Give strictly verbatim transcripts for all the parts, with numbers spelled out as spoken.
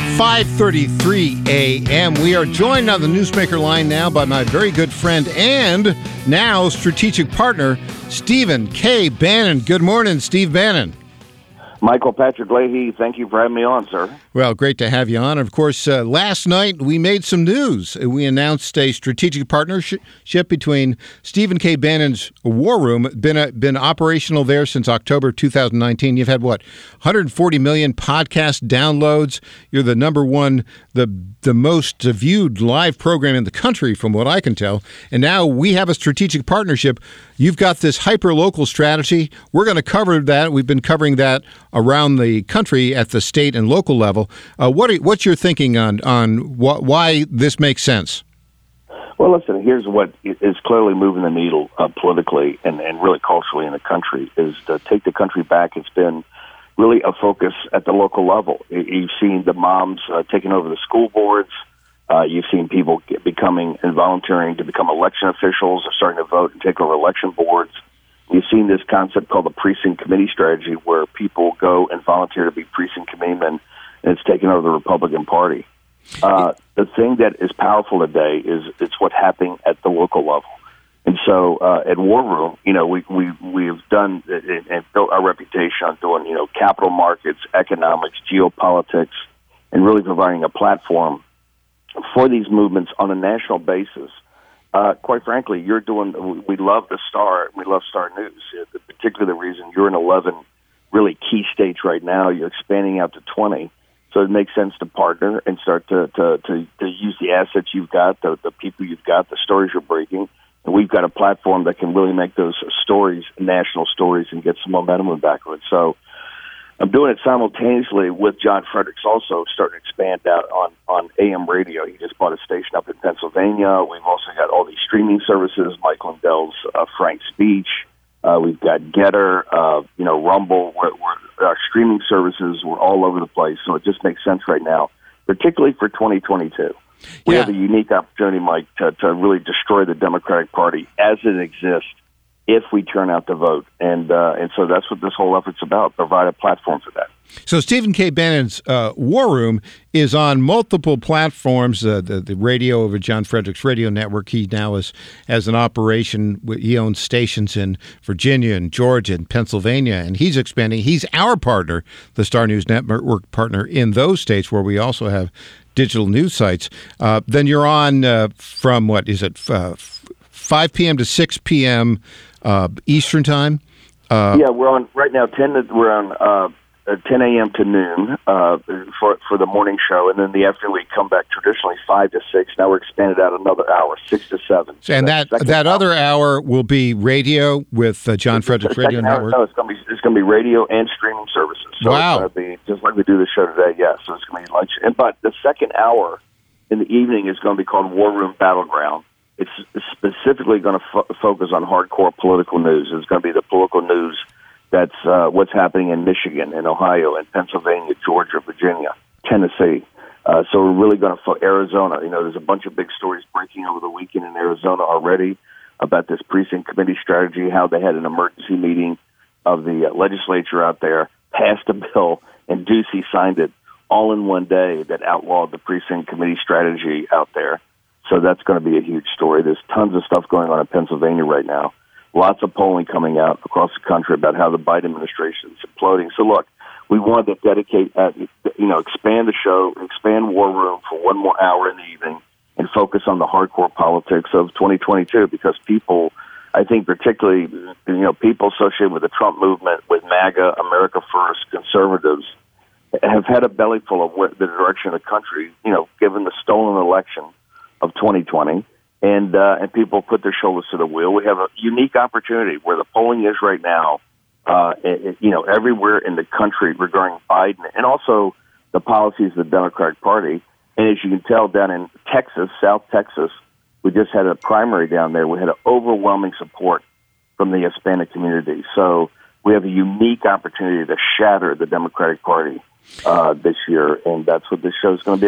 five thirty-three a.m. We are joined on the Newsmaker line now by my very good friend and now strategic partner, Stephen K. Bannon. Good morning, Steve Bannon. Michael Patrick Leahy, thank you for having me on, sir. Well, great to have you on. Of course, uh, last night we made some news. We announced a strategic partnership between Stephen K. Bannon's War Room, been uh, been operational there since October two thousand nineteen. You've had, what, one hundred forty million podcast downloads. You're the number one, the the most viewed live program in the country, from what I can tell. And now we have a strategic partnership. You've got this hyper-local strategy. We're going to cover that. We've been covering that around the country at the state and local level. Uh, what are, what's your thinking on on wh- why this makes sense? Well, listen, here's what is clearly moving the needle uh, politically and, and really culturally in the country is to take the country back. It's been really a focus at the local level. You've seen the moms uh, taking over the school boards. Uh, you've seen people get, becoming and volunteering to become election officials or starting to vote and take over election boards. You've seen this concept called the precinct committee strategy, where people go and volunteer to be precinct committeemen, and it's taken over the Republican Party. Uh, the thing that is powerful today is it's what's happening at the local level. And so uh, at War Room, you know, we, we, we've done and built our reputation on doing, you know, capital markets, economics, geopolitics, and really providing a platform for these movements on a national basis. Uh, quite frankly, you're doing, we love the Star, we love Star News, uh, particularly the reason you're in eleven really key states right now. You're expanding out to twenty. So it makes sense to partner and start to, to, to, to use the assets you've got, the, the people you've got, the stories you're breaking. And we've got a platform that can really make those stories national stories and get some momentum backwards. So I'm doing it simultaneously with John Fredericks also starting to expand out on, on A M radio. He just bought a station up in Pennsylvania. We've also got all these streaming services, Mike Lindell's uh, Frank Speech. Uh, we've got Getter, uh, you know, Rumble. We're, we're, our streaming services, we're all over the place. So it just makes sense right now, particularly for twenty twenty-two. We Yeah. have a unique opportunity, Mike, to, to really destroy the Democratic Party as it exists if we turn out to vote. And uh, and so that's what this whole effort's about, provide a platform for that. So Stephen K. Bannon's uh, War Room is on multiple platforms, uh, the, the radio over John Fredericks Radio Network. He now is, has an operation. He owns stations in Virginia and Georgia and Pennsylvania, and he's expanding. He's our partner, the Star News Network partner in those states where we also have digital news sites. Uh, then you're on uh, from, what is it, uh, five p.m. to six p.m. Uh, Eastern Time? Uh, yeah, we're on right now, ten to, we're on uh, ten a.m. to noon uh, for for the morning show, and then the afternoon we come back traditionally five to six. Now we're expanded out another hour, six to seven. So and that that hour. other hour will be radio with uh, John Fredericks Radio hour, Network? No, it's going to be it's going to be radio and streaming services. So wow. It's going to be just like we do the show today, yes. So it's going to be lunch. And, but the second hour in the evening is going to be called War Room Battleground. It's specifically going to fo- focus on hardcore political news. It's going to be the political news that's uh, what's happening in Michigan, in Ohio, in Pennsylvania, Georgia, Virginia, Tennessee. Uh, so we're really going to fo- Arizona. You know, there's a bunch of big stories breaking over the weekend in Arizona already about this precinct committee strategy, how they had an emergency meeting of the uh, legislature out there, passed a bill, and Ducey signed it all in one day that outlawed the precinct committee strategy out there. So that's going to be a huge story. There's tons of stuff going on in Pennsylvania right now. Lots of polling coming out across the country about how the Biden administration is imploding. So look, we wanted to dedicate, uh, you know, expand the show, expand War Room for one more hour in the evening and focus on the hardcore politics of twenty twenty-two because people, I think particularly, you know, people associated with the Trump movement, with MAGA, America First, conservatives, have had a belly full of where, the direction of the country, you know, given the stolen election of twenty twenty, and uh, and people put their shoulders to the wheel. We have a unique opportunity where the polling is right now, uh, it, you know, everywhere in the country regarding Biden and also the policies of the Democratic Party. And as you can tell, down in Texas, South Texas, we just had a primary down there. We had an overwhelming support from the Hispanic community. So we have a unique opportunity to shatter the Democratic Party uh, this year, and that's what this show is going to be about.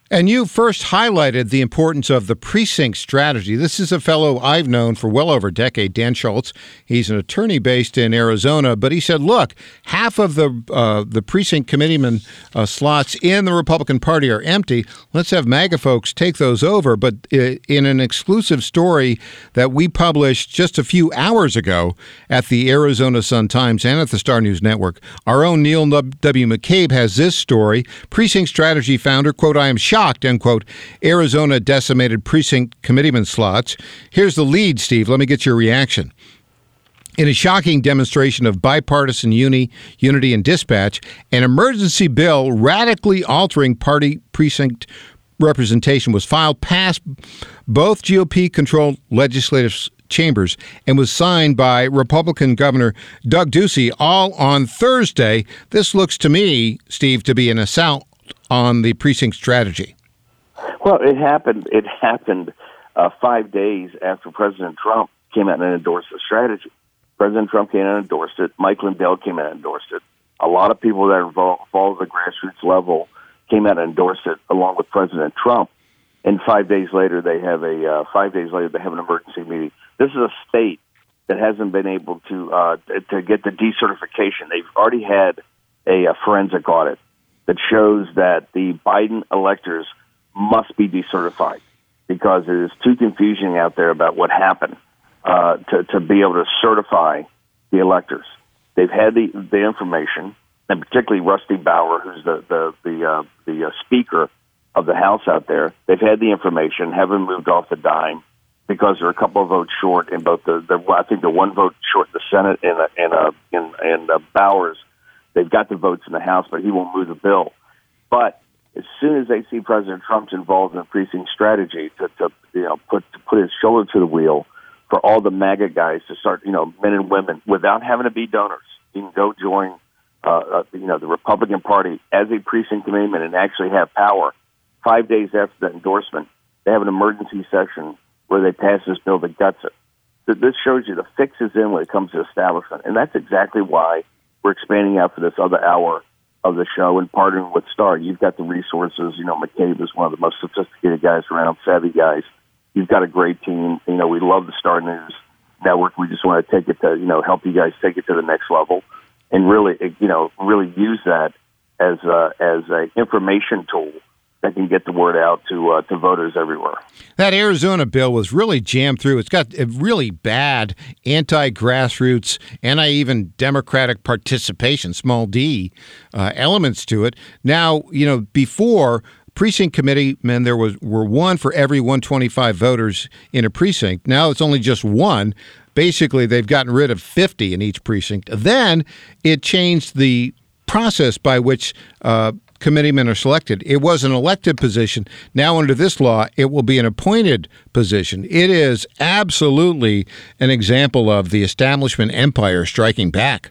And you first highlighted the importance of the precinct strategy. This is a fellow I've known for well over a decade, Dan Schultz. He's an attorney based in Arizona, but he said, look, half of the uh, the precinct committeeman uh, slots in the Republican Party are empty. Let's have MAGA folks take those over. But in an exclusive story that we published just a few hours ago at the Arizona Sun-Times and at the Star News Network, our own Neil W. McCabe has this story. Precinct strategy founder, quote, I am shocked. Shocked, end quote, Arizona decimated precinct committeeman slots. Here's the lead, Steve. Let me get your reaction. In a shocking demonstration of bipartisan uni, unity and dispatch, an emergency bill radically altering party precinct representation was filed past both G O P-controlled legislative chambers and was signed by Republican Governor Doug Ducey all on Thursday. This looks to me, Steve, to be an assault on the precinct strategy. Well, it happened. It happened uh, five days after President Trump came out and endorsed the strategy. President Trump came out and endorsed it. Mike Lindell came out and endorsed it. A lot of people that are involved, involved at the grassroots level came out and endorsed it, along with President Trump. And five days later, they have a uh, five days later they have an emergency meeting. This is a state that hasn't been able to uh, to get the decertification. They've already had a, a forensic audit that shows that the Biden electors must be decertified because it is too confusing out there about what happened uh, to, to be able to certify the electors. They've had the, the information, and particularly Rusty Bauer, who's the the the, uh, the uh, Speaker of the House out there. They've had the information, haven't moved off the dime because they're a couple of votes short in both the, the I think the one vote short in the Senate and uh, and uh, and, and uh, Bowers. They've got the votes in the House, but he won't move the bill. But as soon as they see President Trump's involved in the precinct strategy to, to you know put to put his shoulder to the wheel for all the MAGA guys to start, you know, men and women without having to be donors, you can go join, uh, uh, you know, the Republican Party as a precinct committeeman and actually have power. Five days after the endorsement, they have an emergency session where they pass this bill that guts it. So this shows you the fix is in when it comes to establishment, and that's exactly why we're expanding out for this other hour of the show and partnering with Star. You've got the resources. You know, McCabe is one of the most sophisticated guys around, savvy guys. You've got a great team. You know, we love the Star News Network. We just want to take it to, you know, help you guys take it to the next level and really, you know, really use that as a, as an information tool that can get the word out to uh, to voters everywhere. That Arizona bill was really jammed through. It's got a really bad anti-grassroots, anti-even Democratic participation, small d, uh, elements to it. Now, you know, before precinct committeemen, there was were one for every one hundred twenty-five voters in a precinct. Now it's only just one. Basically, they've gotten rid of fifty in each precinct. Then it changed the process by which uh, committeemen are selected. It was an elected position. Now, under this law, it will be an appointed position. It is absolutely an example of the establishment empire striking back.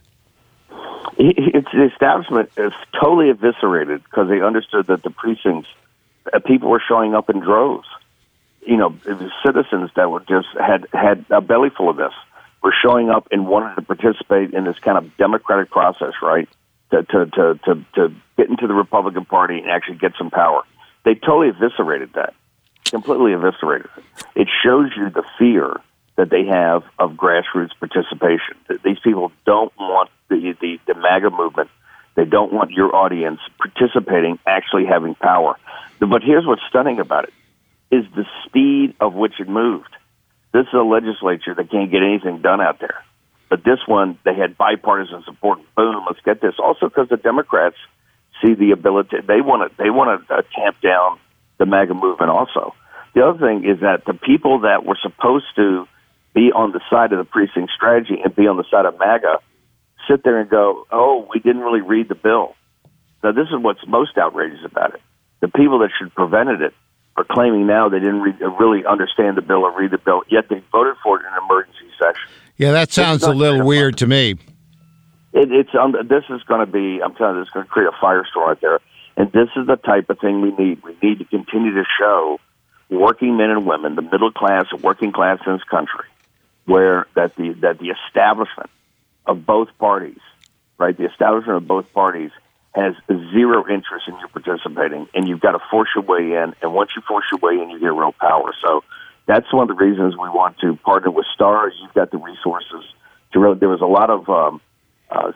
It's the establishment is totally eviscerated because they understood that the precincts, uh, people were showing up in droves. You know, it was citizens that were just had had a belly full of this, were showing up and wanted to participate in this kind of democratic process, right? To, to, to, to, to get into the Republican Party and actually get some power. They totally eviscerated that, completely eviscerated it. It shows you the fear that they have of grassroots participation. These people don't want the, the, the MAGA movement. They don't want your audience participating, actually having power. But here's what's stunning about it, is the speed of which it moved. This is a legislature that can't get anything done out there. But this one, they had bipartisan support. Boom, let's get this. Also, because the Democrats see the ability, they want to they want to uh, tamp down the MAGA movement. Also, the other thing is that the people that were supposed to be on the side of the precinct strategy and be on the side of MAGA sit there and go, "Oh, we didn't really read the bill." Now, this is what's most outrageous about it. The people that should have prevented it are claiming now they didn't read, really understand the bill or read the bill, yet they voted for it in an emergency session. Yeah, that sounds a little weird to me. It, it's um, this is going to be, I'm telling you, it's going to create a firestorm out there. And this is the type of thing we need. We need to continue to show working men and women, the middle class, working class in this country, where that the that the establishment of both parties, right, the establishment of both parties has zero interest in you participating, and you've got to force your way in. And once you force your way in, you get real power. So that's one of the reasons we want to partner with Star. You've got the resources to really. There was a lot of um, uh,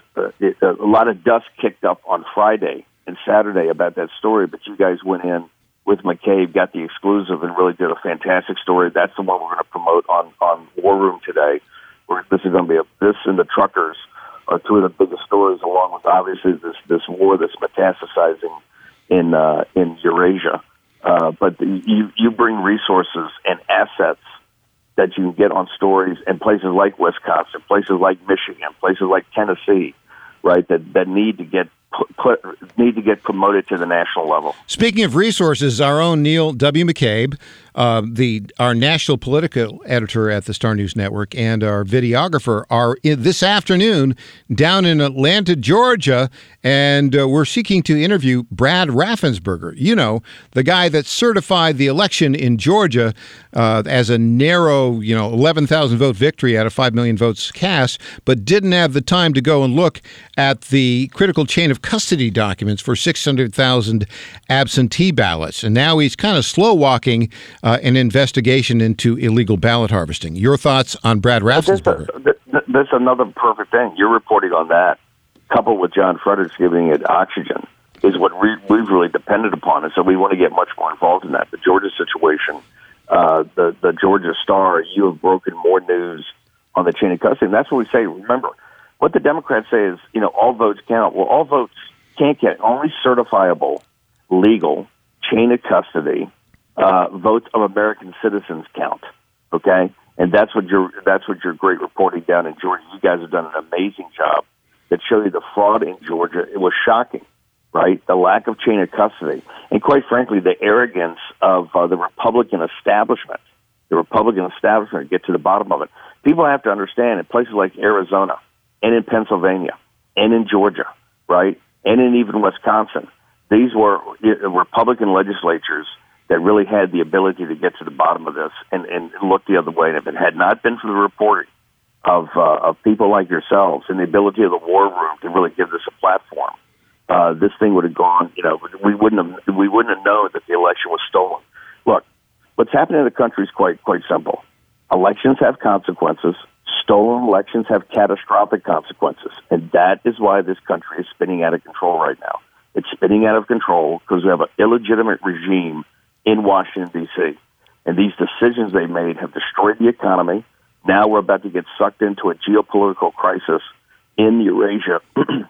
a lot of dust kicked up on Friday and Saturday about that story, but you guys went in with McCabe, got the exclusive, and really did a fantastic story. That's the one we're going to promote on on War Room today. We're, this is going to be a, this and the truckers are two of the biggest stories, along with obviously this this war that's metastasizing in uh, in Eurasia. Uh, but the, you you bring resources and assets that you can get on stories in places like Wisconsin, places like Michigan, places like Tennessee, right? That that need to get put, put need to get promoted to the national level. Speaking of resources, our own Neil W. McCabe, uh, the our national political editor at the Star News Network, and our videographer are in, this afternoon down in Atlanta, Georgia, and uh, we're seeking to interview Brad Raffensperger. You know, the guy that certified the election in Georgia uh, as a narrow, you know, eleven thousand vote victory out of five million votes cast, but didn't have the time to go and look at the critical chain of custody documents for six hundred thousand absentee ballots. And now he's kind of slow walking uh, an investigation into illegal ballot harvesting. Your thoughts on Brad Raffensperger? Well, that's, that's another perfect thing. You're reporting on that, coupled with John Fredericks giving it oxygen, is what we, we've really depended upon. And so we want to get much more involved in that. The Georgia situation, uh, the, the Georgia Star, you have broken more news on the chain of custody. And that's what we say. Remember, what the Democrats say is, you know, all votes count. Well, all votes can't count. Only certifiable, legal, chain of custody uh, votes of American citizens count. Okay, and that's what your that's what your great reporting down in Georgia. You guys have done an amazing job that showed you the fraud in Georgia. It was shocking, right? The lack of chain of custody, and quite frankly, the arrogance of uh, the Republican establishment. The Republican establishment get to the bottom of it. People have to understand in places like Arizona, and in Pennsylvania, and in Georgia, right, and in even Wisconsin. These were Republican legislatures that really had the ability to get to the bottom of this and, and look the other way. And if it had not been for the reporting of uh, of people like yourselves and the ability of the War Room to really give this a platform, uh, this thing would have gone. You know, we wouldn't have we wouldn't have known that the election was stolen. Look, what's happening in the country is quite quite simple. Elections have consequences. Stolen elections have catastrophic consequences, and that is why this country is spinning out of control right now. It's spinning out of control because we have an illegitimate regime in Washington, D C, and these decisions they made have destroyed the economy. Now we're about to get sucked into a geopolitical crisis in Eurasia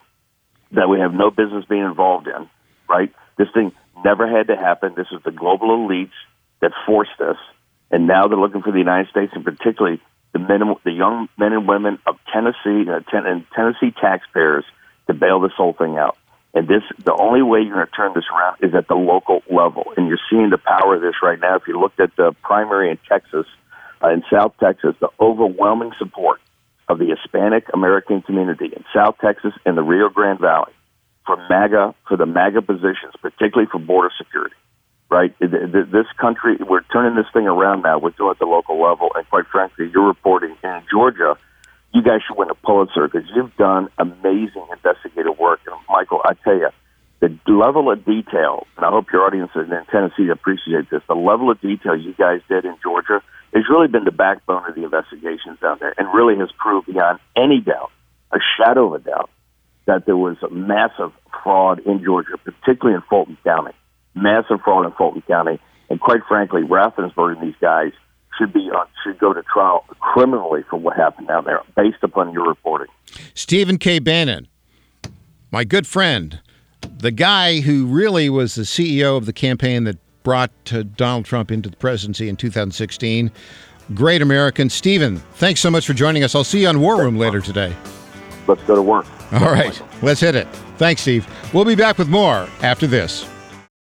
that we have no business being involved in, right? This thing never had to happen. This is the global elites that forced this, and now they're looking for the United States, and particularly the men, the young men and women of Tennessee uh, ten, and Tennessee taxpayers to bail this whole thing out. And this, the only way you're going to turn this around is at the local level. And you're seeing the power of this right now. If you looked at the primary in Texas, uh, in South Texas, the overwhelming support of the Hispanic American community in South Texas and the Rio Grande Valley for MAGA, for the MAGA positions, particularly for border security. Right, this country, we're turning this thing around now. We're doing it at the local level, and quite frankly, you're reporting in Georgia. You guys should win a Pulitzer because you've done amazing investigative work. And Michael, I tell you, the level of detail, and I hope your audience in Tennessee appreciates this. The level of detail you guys did in Georgia has really been the backbone of the investigations down there, and really has proved beyond any doubt, a shadow of a doubt, that there was a massive fraud in Georgia, particularly in Fulton County. Massive fraud in Fulton County, and quite frankly, Raffensperger and these guys should be on, should go to trial criminally for what happened down there, based upon your reporting. Stephen K. Bannon, my good friend, the guy who really was the C E O of the campaign that brought uh, Donald Trump into the presidency in two thousand sixteen. Great American. Stephen, thanks so much for joining us. I'll see you on War Room later today. Let's go to work. All right, let's hit it. Thanks, Steve. We'll be back with more after this.